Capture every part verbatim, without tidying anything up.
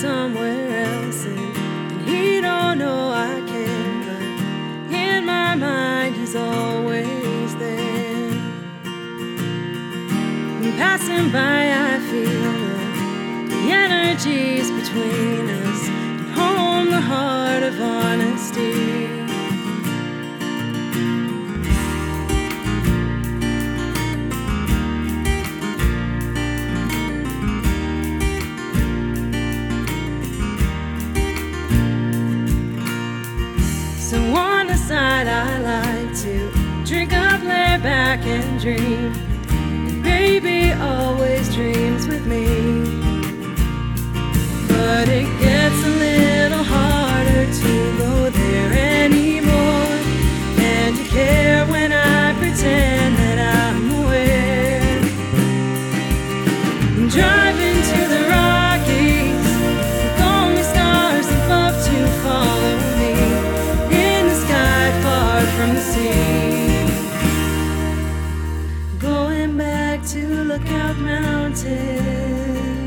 somewhere else, and, and he don't know I care, but in my mind he's always there. When passing by I feel the, the energies between us, and home the heart of honesty. So on the side I like to drink up, lay back and dream, and baby always dreams with me. But it gets a little harder to go there anymore, and to care when I pretend that I'm aware. I'm driving to the Rockies with only stars above to follow me, from the sea. Going back to Lookout Mountain,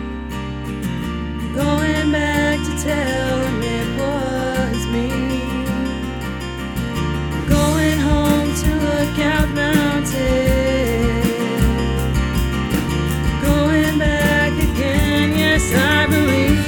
going back to tell them it was me. Going home to Lookout Mountain, going back again, yes I believe.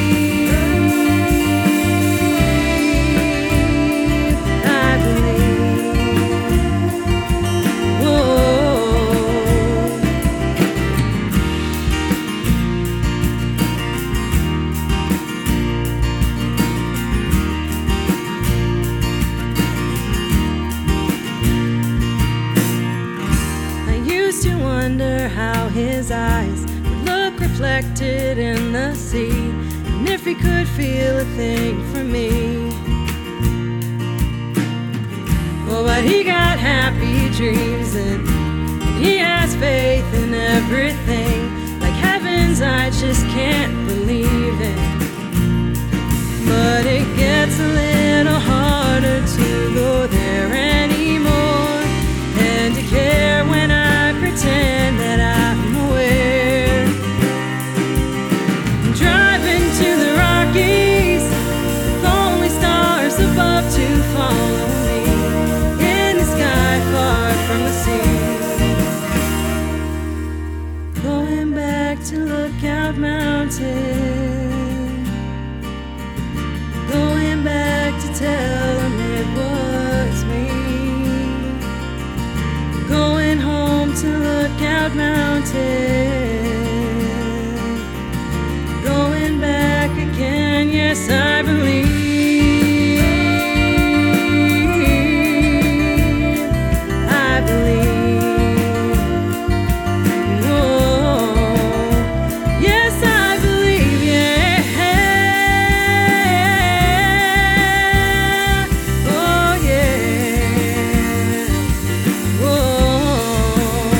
Wonder how his eyes would look reflected in the sea, and if he could feel a thing for me. Oh, but he got happy dreams, and, and he has faith in everything, like heavens I just can't believe in. But it gets a little harder to go there anymore, and to care when I pretend that I'm aware. I'm driving to the Rockies with only stars above to follow me, in the sky far from the sea. Going back to Lookout Mountain, going back to tell them it was me. Going home to Lookout Mountain, going back again, yes I believe. I believe. Oh, yes I believe, yeah. Oh yeah. Oh.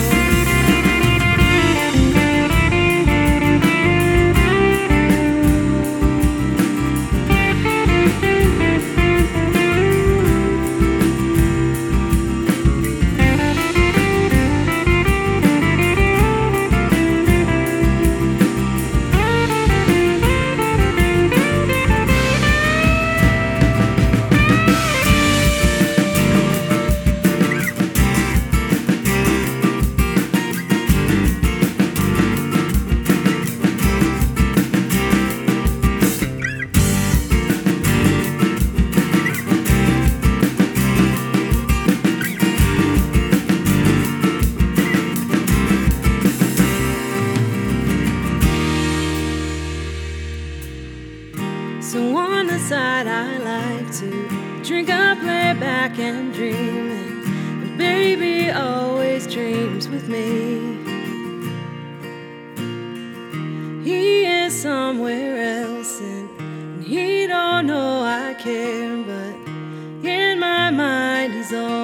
So on the side I like to drink up, lay back and dream, and, and baby always dreams with me. He is somewhere else, and, and he don't know I care, but in my mind he's all